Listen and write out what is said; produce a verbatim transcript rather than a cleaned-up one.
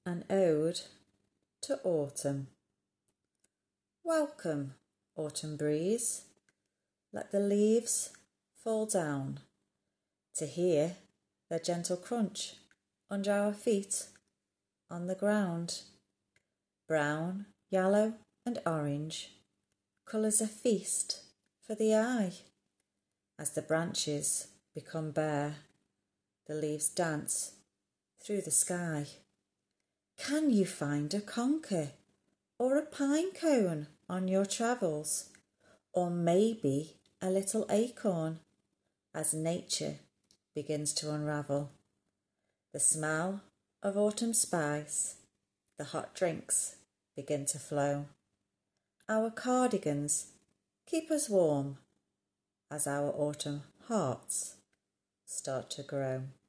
An Ode to Autumn. Welcome, autumn breeze. Let the leaves fall down to hear their gentle crunch under our feet on the ground. Brown, yellow and orange, colours a feast for the eye. As the branches become bare, the leaves dance through the sky. Can you find a conker or a pine cone on your travels, or maybe a little acorn as nature begins to unravel? The smell of autumn spice, the hot drinks begin to flow. Our cardigans keep us warm as our autumn hearts start to grow.